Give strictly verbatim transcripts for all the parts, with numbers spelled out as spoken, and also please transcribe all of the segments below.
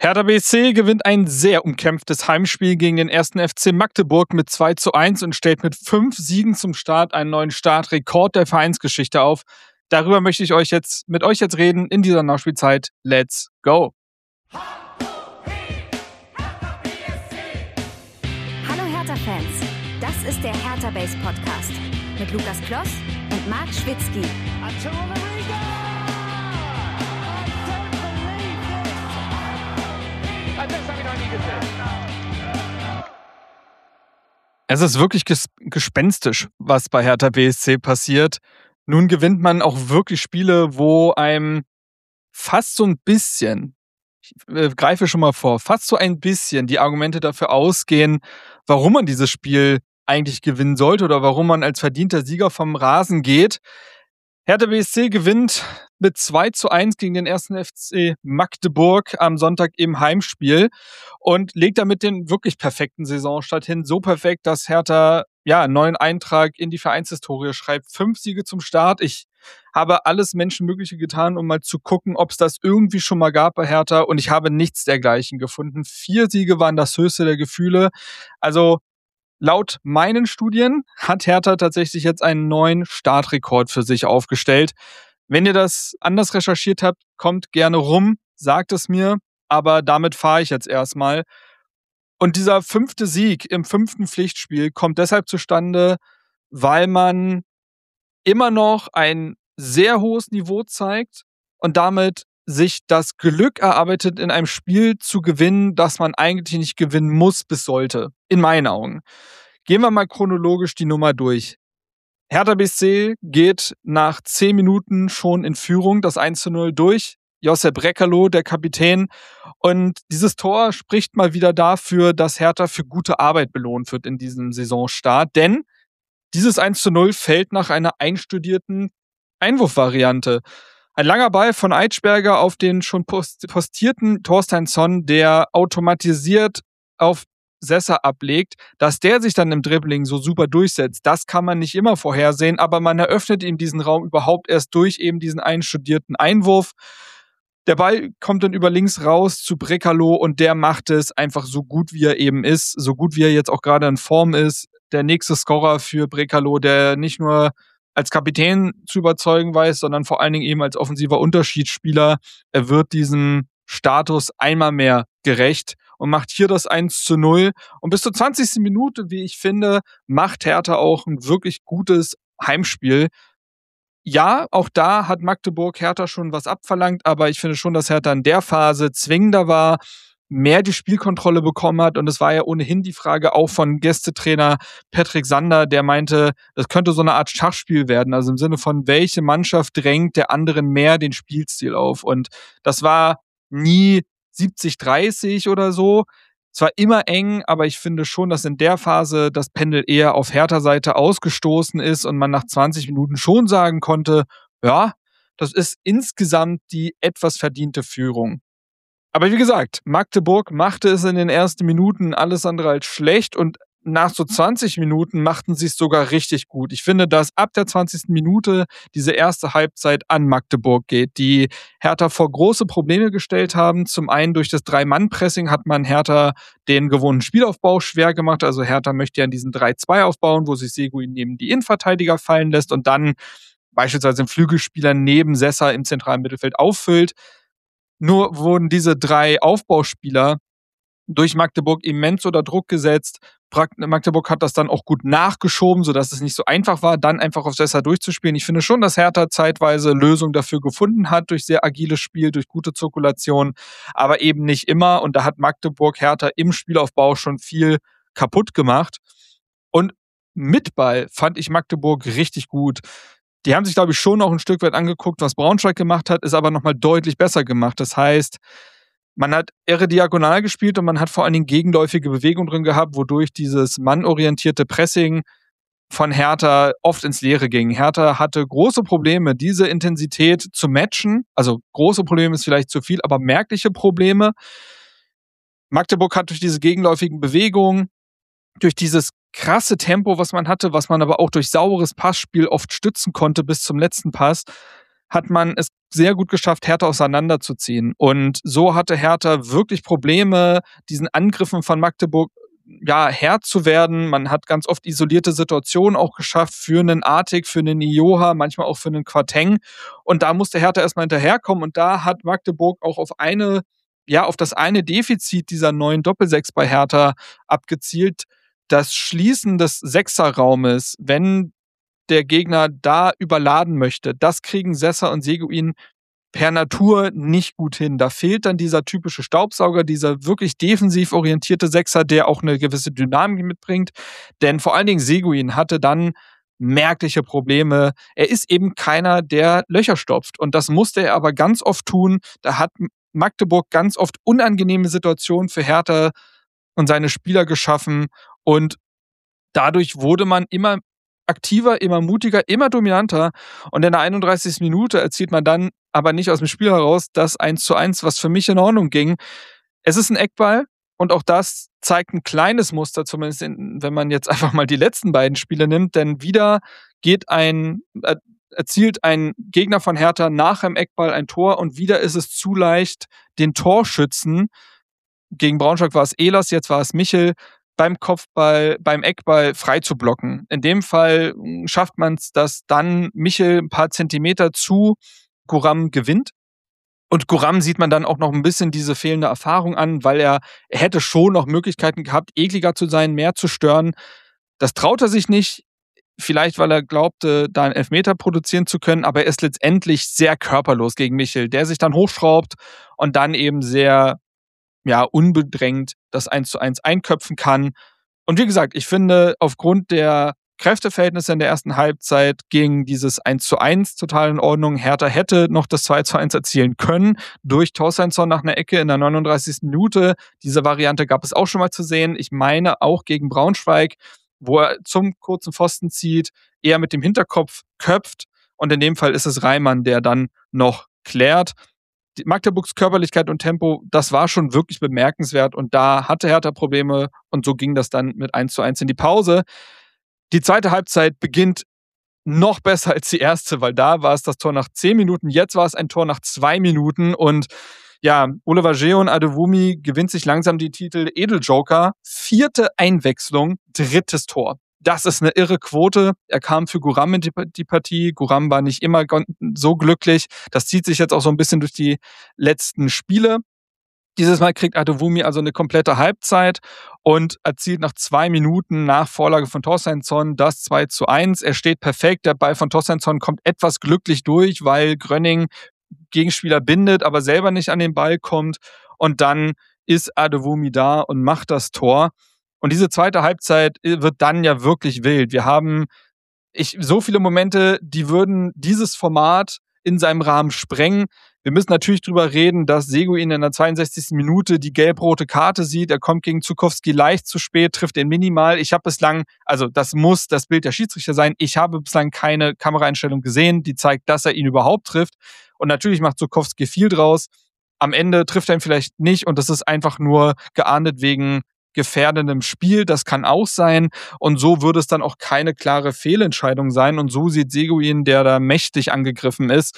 Hertha B S C gewinnt ein sehr umkämpftes Heimspiel gegen den ersten F C Magdeburg mit zwei zu eins und stellt mit fünf Siegen zum Start einen neuen Startrekord der Vereinsgeschichte auf. Darüber möchte ich euch jetzt mit euch jetzt reden in dieser Nachspielzeit. Let's go! Hallo Hertha-Fans, das ist der Hertha Base Podcast mit Lukas Kloss und Marc Schwitzky. Es ist wirklich ges- gespenstisch, was bei Hertha B S C passiert. Nun gewinnt man auch wirklich Spiele, wo einem fast so ein bisschen, ich äh, greife schon mal vor, fast so ein bisschen die Argumente dafür ausgehen, warum man dieses Spiel eigentlich gewinnen sollte oder warum man als verdienter Sieger vom Rasen geht. Hertha B S C gewinnt mit zwei zu eins gegen den ersten F C Magdeburg am Sonntag im Heimspiel und legt damit den wirklich perfekten Saisonstart hin. So perfekt, dass Hertha ja einen neuen Eintrag in die Vereinshistorie schreibt. Fünf Siege zum Start. Ich habe alles Menschenmögliche getan, um mal zu gucken, ob es das irgendwie schon mal gab bei Hertha, und ich habe nichts dergleichen gefunden. Vier Siege waren das höchste der Gefühle. Also laut meinen Studien hat Hertha tatsächlich jetzt einen neuen Startrekord für sich aufgestellt. Wenn ihr das anders recherchiert habt, kommt gerne rum, sagt es mir, aber damit fahre ich jetzt erstmal. Und dieser fünfte Sieg im fünften Pflichtspiel kommt deshalb zustande, weil man immer noch ein sehr hohes Niveau zeigt und damit sich das Glück erarbeitet, in einem Spiel zu gewinnen, das man eigentlich nicht gewinnen muss bis sollte. In meinen Augen. Gehen wir mal chronologisch die Nummer durch. Hertha B S C geht nach zehn Minuten schon in Führung, das eins zu null durch. Josep Brekalo, der Kapitän. Und dieses Tor spricht mal wieder dafür, dass Hertha für gute Arbeit belohnt wird in diesem Saisonstart. Denn dieses eins zu null fällt nach einer einstudierten Einwurfvariante. Ein langer Ball von Eitschberger auf den schon postierten Thorsteinsson, der automatisiert auf Sessa ablegt. Dass der sich dann im Dribbling so super durchsetzt, das kann man nicht immer vorhersehen, aber man eröffnet ihm diesen Raum überhaupt erst durch eben diesen einstudierten Einwurf. Der Ball kommt dann über links raus zu Brekalo und der macht es einfach so gut, wie er eben ist, so gut, wie er jetzt auch gerade in Form ist. Der nächste Scorer für Brekalo, der nicht nur als Kapitän zu überzeugen weiß, sondern vor allen Dingen eben als offensiver Unterschiedsspieler. Er wird diesem Status einmal mehr gerecht und macht hier das eins zu null. Und bis zur zwanzigsten Minute, wie ich finde, macht Hertha auch ein wirklich gutes Heimspiel. Ja, auch da hat Magdeburg Hertha schon was abverlangt, aber ich finde schon, dass Hertha in der Phase zwingender war, mehr die Spielkontrolle bekommen hat, und es war ja ohnehin die Frage auch von Gästetrainer Patrick Sander, der meinte, das könnte so eine Art Schachspiel werden, also im Sinne von, welche Mannschaft drängt der anderen mehr den Spielstil auf, und das war nie siebzig dreißig oder so. Es war immer eng, aber ich finde schon, dass in der Phase das Pendel eher auf Hertha-Seite ausgestoßen ist und man nach zwanzig Minuten schon sagen konnte, ja, das ist insgesamt die etwas verdiente Führung. Aber wie gesagt, Magdeburg machte es in den ersten Minuten alles andere als schlecht, und nach so zwanzig Minuten machten sie es sogar richtig gut. Ich finde, dass ab der zwanzigsten Minute diese erste Halbzeit an Magdeburg geht, die Hertha vor große Probleme gestellt haben. Zum einen durch das Drei-Mann-Pressing hat man Hertha den gewohnten Spielaufbau schwer gemacht. Also Hertha möchte ja in diesen drei zwei aufbauen, wo sich Seguin neben die Innenverteidiger fallen lässt und dann beispielsweise den Flügelspieler neben Sessa im zentralen Mittelfeld auffüllt. Nur wurden diese drei Aufbauspieler durch Magdeburg immens unter Druck gesetzt. Magdeburg hat das dann auch gut nachgeschoben, sodass es nicht so einfach war, dann einfach auf Sessa durchzuspielen. Ich finde schon, dass Hertha zeitweise Lösungen dafür gefunden hat, durch sehr agiles Spiel, durch gute Zirkulation, aber eben nicht immer. Und da hat Magdeburg Hertha im Spielaufbau schon viel kaputt gemacht. Und mit Ball fand ich Magdeburg richtig gut. Die haben sich, glaube ich, schon noch ein Stück weit angeguckt, was Braunschweig gemacht hat, ist aber nochmal deutlich besser gemacht. Das heißt, man hat irre diagonal gespielt und man hat vor allen Dingen gegenläufige Bewegung drin gehabt, wodurch dieses mannorientierte Pressing von Hertha oft ins Leere ging. Hertha hatte große Probleme, diese Intensität zu matchen. Also große Probleme ist vielleicht zu viel, aber merkliche Probleme. Magdeburg hat durch diese gegenläufigen Bewegungen, durch dieses krasse Tempo, was man hatte, was man aber auch durch sauberes Passspiel oft stützen konnte bis zum letzten Pass, hat man es sehr gut geschafft, Hertha auseinanderzuziehen. Und so hatte Hertha wirklich Probleme, diesen Angriffen von Magdeburg ja, Herr zu werden. Man hat ganz oft isolierte Situationen auch geschafft für einen Artig, für einen Ioha, manchmal auch für einen Quateng. Und da musste Hertha erstmal hinterherkommen. Und da hat Magdeburg auch auf eine, ja, auf das eine Defizit dieser neuen Doppelsechs bei Hertha abgezielt. Das Schließen des Sechserraumes, wenn der Gegner da überladen möchte, das kriegen Sessa und Seguin per Natur nicht gut hin. Da fehlt dann dieser typische Staubsauger, dieser wirklich defensiv orientierte Sechser, der auch eine gewisse Dynamik mitbringt. Denn vor allen Dingen Seguin hatte dann merkliche Probleme. Er ist eben keiner, der Löcher stopft. Und das musste er aber ganz oft tun. Da hat Magdeburg ganz oft unangenehme Situationen für Hertha und seine Spieler geschaffen. Und dadurch wurde man immer aktiver, immer mutiger, immer dominanter. Und in der einunddreißigsten Minute erzielt man dann aber nicht aus dem Spiel heraus das eins zu eins, was für mich in Ordnung ging. Es ist ein Eckball und auch das zeigt ein kleines Muster, zumindest in, wenn man jetzt einfach mal die letzten beiden Spiele nimmt, denn wieder geht ein, äh, erzielt ein Gegner von Hertha nach einem Eckball ein Tor und wieder ist es zu leicht, den Torschützen, gegen Braunschweig war es Ehlers, jetzt war es Michel, beim Kopfball, beim Eckball frei zu blocken. In dem Fall schafft man es, dass dann Michel ein paar Zentimeter zu Guram gewinnt. Und Guram sieht man dann auch noch ein bisschen diese fehlende Erfahrung an, weil er, er hätte schon noch Möglichkeiten gehabt, ekliger zu sein, mehr zu stören. Das traut er sich nicht. Vielleicht, weil er glaubte, da einen Elfmeter produzieren zu können, aber er ist letztendlich sehr körperlos gegen Michel, der sich dann hochschraubt und dann eben sehr ja, unbedrängt das eins zu eins einköpfen kann. Und wie gesagt, ich finde, aufgrund der Kräfteverhältnisse in der ersten Halbzeit ging dieses eins zu eins total in Ordnung. Hertha hätte noch das zwei zu eins erzielen können durch Torsteinsson nach einer Ecke in der neununddreißigsten Minute. Diese Variante gab es auch schon mal zu sehen. Ich meine auch gegen Braunschweig, wo er zum kurzen Pfosten zieht, eher mit dem Hinterkopf köpft. Und in dem Fall ist es Reimann, der dann noch klärt. Die Magdeburgs Körperlichkeit und Tempo, das war schon wirklich bemerkenswert und da hatte Hertha Probleme und so ging das dann mit eins zu eins in die Pause. Die zweite Halbzeit beginnt noch besser als die erste, weil da war es das Tor nach zehn Minuten, jetzt war es ein Tor nach zwei Minuten und ja, Oliver Jeon Adewumi gewinnt sich langsam die Titel Edeljoker, vierte Einwechslung, drittes Tor. Das ist eine irre Quote. Er kam für Guram in die Partie. Guram war nicht immer so glücklich. Das zieht sich jetzt auch so ein bisschen durch die letzten Spiele. Dieses Mal kriegt Adewumi also eine komplette Halbzeit und erzielt nach zwei Minuten nach Vorlage von Torsteinsson das zwei zu eins. Er steht perfekt. Der Ball von Torsteinsson kommt etwas glücklich durch, weil Grönning Gegenspieler bindet, aber selber nicht an den Ball kommt. Und dann ist Adewumi da und macht das Tor. Und diese zweite Halbzeit wird dann ja wirklich wild. Wir haben ich, so viele Momente, die würden dieses Format in seinem Rahmen sprengen. Wir müssen natürlich drüber reden, dass Seguin in der zweiundsechzigsten Minute die gelb-rote Karte sieht. Er kommt gegen Zukowski leicht zu spät, trifft ihn minimal. Ich habe bislang, also das muss das Bild der Schiedsrichter sein, ich habe bislang keine Kameraeinstellung gesehen, die zeigt, dass er ihn überhaupt trifft. Und natürlich macht Zukowski viel draus. Am Ende trifft er ihn vielleicht nicht und das ist einfach nur geahndet wegen gefährdendem Spiel, das kann auch sein und so würde es dann auch keine klare Fehlentscheidung sein und so sieht Seguin, der da mächtig angegriffen ist.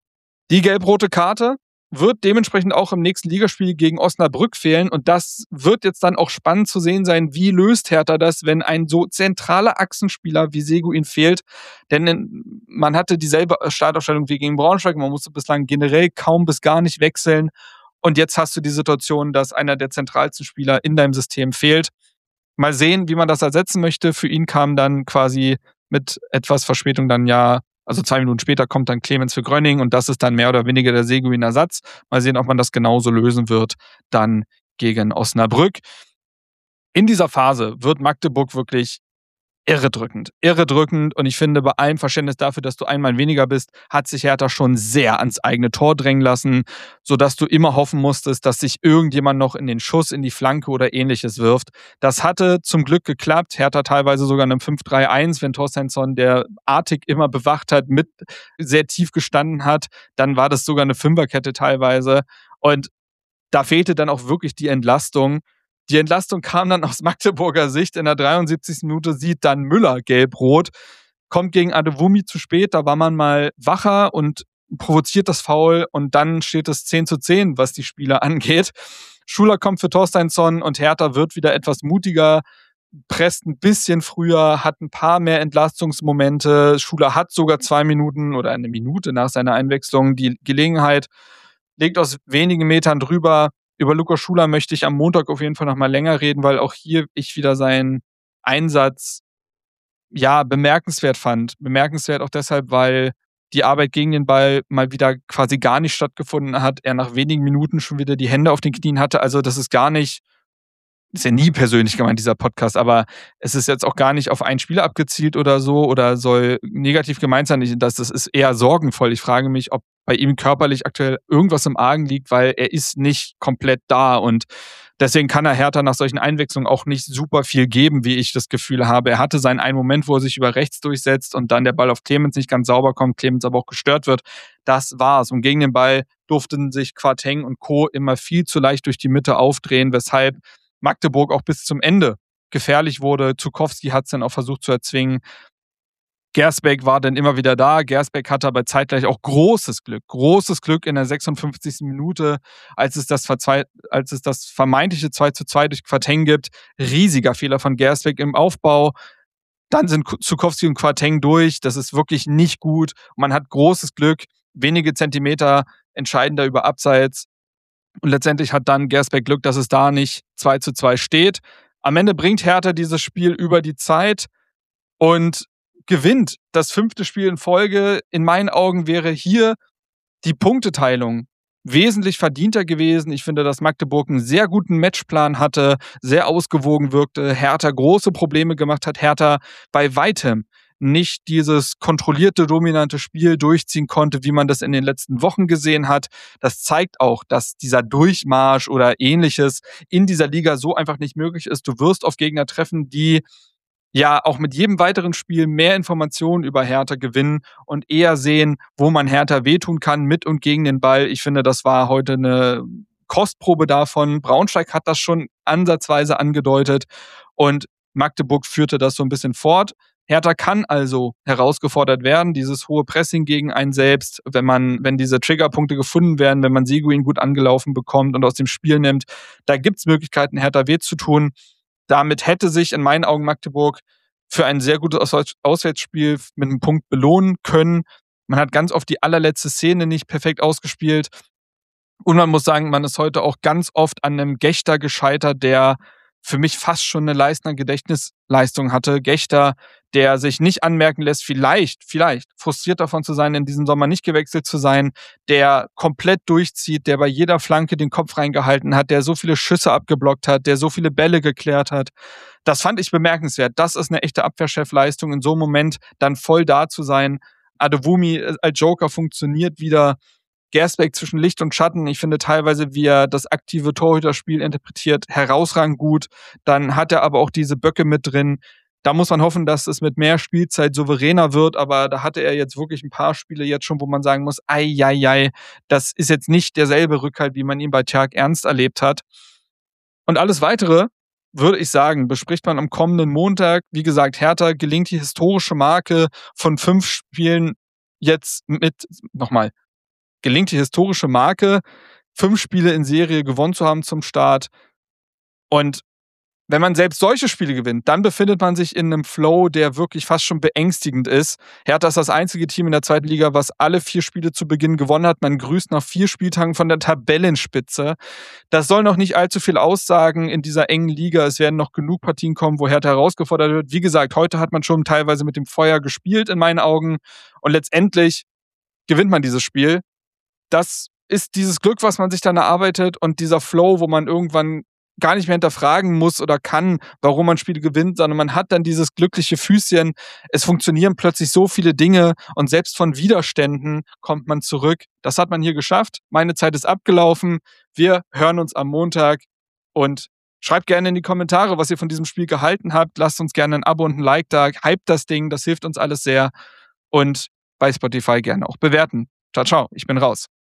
Die gelb-rote Karte wird dementsprechend auch im nächsten Ligaspiel gegen Osnabrück fehlen und das wird jetzt dann auch spannend zu sehen sein, wie löst Hertha das, wenn ein so zentraler Achsenspieler wie Seguin fehlt, denn man hatte dieselbe Startaufstellung wie gegen Braunschweig, man musste bislang generell kaum bis gar nicht wechseln. Und jetzt hast du die Situation, dass einer der zentralsten Spieler in deinem System fehlt. Mal sehen, wie man das ersetzen möchte. Für ihn kam dann quasi mit etwas Verspätung dann ja, also zwei Minuten später kommt dann Clemens für Grönning und das ist dann mehr oder weniger der Seguin-Ersatz. Mal sehen, ob man das genauso lösen wird dann gegen Osnabrück. In dieser Phase wird Magdeburg wirklich irredrückend, irredrückend und ich finde, bei allem Verständnis dafür, dass du einmal weniger bist, hat sich Hertha schon sehr ans eigene Tor drängen lassen, sodass du immer hoffen musstest, dass sich irgendjemand noch in den Schuss, in die Flanke oder ähnliches wirft. Das hatte zum Glück geklappt. Hertha teilweise sogar in einem fünf drei eins, wenn Torsteinsson, der Artig immer bewacht hat, mit sehr tief gestanden hat, dann war das sogar eine Fünferkette teilweise und da fehlte dann auch wirklich die Entlastung. Die Entlastung kam dann aus Magdeburger Sicht. In der dreiundsiebzigsten Minute sieht dann Müller gelb-rot, kommt gegen Adewumi zu spät. Da war man mal wacher und provoziert das Foul und dann steht es zehn zu zehn, was die Spieler angeht. Schuler kommt für Torsteinsson und Hertha wird wieder etwas mutiger, presst ein bisschen früher, hat ein paar mehr Entlastungsmomente. Schuler hat sogar zwei Minuten oder eine Minute nach seiner Einwechslung die Gelegenheit, legt aus wenigen Metern drüber. Über Lukas Schuler möchte ich am Montag auf jeden Fall noch mal länger reden, weil auch hier ich wieder seinen Einsatz ja bemerkenswert fand. Bemerkenswert auch deshalb, weil die Arbeit gegen den Ball mal wieder quasi gar nicht stattgefunden hat. Er nach wenigen Minuten schon wieder die Hände auf den Knien hatte. Also das ist gar nicht, ist ja nie persönlich gemeint, dieser Podcast, aber es ist jetzt auch gar nicht auf einen Spieler abgezielt oder so oder soll negativ gemeint sein. Das, das ist eher sorgenvoll. Ich frage mich, ob bei ihm körperlich aktuell irgendwas im Argen liegt, weil er ist nicht komplett da und deswegen kann er Hertha nach solchen Einwechslungen auch nicht super viel geben, wie ich das Gefühl habe. Er hatte seinen einen Moment, wo er sich über rechts durchsetzt und dann der Ball auf Clemens nicht ganz sauber kommt, Clemens aber auch gestört wird. Das war's. Und gegen den Ball durften sich Quateng und Co. immer viel zu leicht durch die Mitte aufdrehen, weshalb Magdeburg auch bis zum Ende gefährlich wurde. Zukowski hat es dann auch versucht zu erzwingen. Gersbeck war dann immer wieder da. Gersbeck hatte aber zeitgleich auch großes Glück. Großes Glück in der sechsundfünfzigsten Minute, als es das, verzwe- als es das vermeintliche zwei zu zwei durch Quateng gibt. Riesiger Fehler von Gersbeck im Aufbau. Dann sind Zukowski und Quateng durch. Das ist wirklich nicht gut. Man hat großes Glück. Wenige Zentimeter entscheidender über Abseits. Und letztendlich hat dann Gersbeck Glück, dass es da nicht zwei zu zwei steht. Am Ende bringt Hertha dieses Spiel über die Zeit und gewinnt das fünfte Spiel in Folge. In meinen Augen wäre hier die Punkteteilung wesentlich verdienter gewesen. Ich finde, dass Magdeburg einen sehr guten Matchplan hatte, sehr ausgewogen wirkte, Hertha große Probleme gemacht hat, Hertha bei weitem nicht dieses kontrollierte, dominante Spiel durchziehen konnte, wie man das in den letzten Wochen gesehen hat. Das zeigt auch, dass dieser Durchmarsch oder Ähnliches in dieser Liga so einfach nicht möglich ist. Du wirst auf Gegner treffen, die ja auch mit jedem weiteren Spiel mehr Informationen über Hertha gewinnen und eher sehen, wo man Hertha wehtun kann, mit und gegen den Ball. Ich finde, das war heute eine Kostprobe davon. Braunschweig hat das schon ansatzweise angedeutet und Magdeburg führte das so ein bisschen fort. Hertha kann also herausgefordert werden, dieses hohe Pressing gegen einen selbst, wenn man, wenn diese Triggerpunkte gefunden werden, wenn man Seguin gut angelaufen bekommt und aus dem Spiel nimmt. Da gibt es Möglichkeiten, Hertha weh zu tun. Damit hätte sich in meinen Augen Magdeburg für ein sehr gutes Auswärtsspiel mit einem Punkt belohnen können. Man hat ganz oft die allerletzte Szene nicht perfekt ausgespielt. Und man muss sagen, man ist heute auch ganz oft an einem Gechter gescheitert, der für mich fast schon eine Leistner Gedächtnisleistung hatte. Gechter, der sich nicht anmerken lässt, vielleicht, vielleicht frustriert davon zu sein, in diesem Sommer nicht gewechselt zu sein, der komplett durchzieht, der bei jeder Flanke den Kopf reingehalten hat, der so viele Schüsse abgeblockt hat, der so viele Bälle geklärt hat. Das fand ich bemerkenswert. Das ist eine echte Abwehrchefleistung, in so einem Moment dann voll da zu sein. Adewumi als Joker funktioniert wieder. Gersbeck zwischen Licht und Schatten. Ich finde teilweise, wie er das aktive Torhüterspiel interpretiert, herausragend gut. Dann hat er aber auch diese Böcke mit drin. Da muss man hoffen, dass es mit mehr Spielzeit souveräner wird, aber da hatte er jetzt wirklich ein paar Spiele jetzt schon, wo man sagen muss, ei, ei, ei, das ist jetzt nicht derselbe Rückhalt, wie man ihn bei Tjark Ernst erlebt hat. Und alles Weitere, würde ich sagen, bespricht man am kommenden Montag. Wie gesagt, Hertha gelingt die historische Marke von fünf Spielen jetzt mit, nochmal, gelingt die historische Marke, fünf Spiele in Serie gewonnen zu haben zum Start. Und wenn man selbst solche Spiele gewinnt, dann befindet man sich in einem Flow, der wirklich fast schon beängstigend ist. Hertha ist das einzige Team in der zweiten Liga, was alle vier Spiele zu Beginn gewonnen hat. Man grüßt nach vier Spieltagen von der Tabellenspitze. Das soll noch nicht allzu viel aussagen in dieser engen Liga. Es werden noch genug Partien kommen, wo Hertha herausgefordert wird. Wie gesagt, heute hat man schon teilweise mit dem Feuer gespielt in meinen Augen. Und letztendlich gewinnt man dieses Spiel. Das ist dieses Glück, was man sich dann erarbeitet und dieser Flow, wo man irgendwann gar nicht mehr hinterfragen muss oder kann, warum man Spiele gewinnt, sondern man hat dann dieses glückliche Füßchen. Es funktionieren plötzlich so viele Dinge und selbst von Widerständen kommt man zurück. Das hat man hier geschafft. Meine Zeit ist abgelaufen. Wir hören uns am Montag und schreibt gerne in die Kommentare, was ihr von diesem Spiel gehalten habt. Lasst uns gerne ein Abo und ein Like da. Hypt das Ding, das hilft uns alles sehr. Und bei Spotify gerne auch bewerten. Ciao, ciao, ich bin raus.